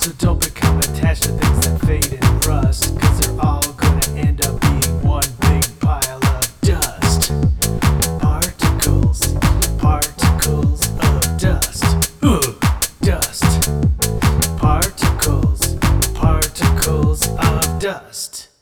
So don't become attached to things that fade and rust, cause they're all gonna end up being one big pile of dust. Particles, particles of dust. Dust. Particles, particles of dust.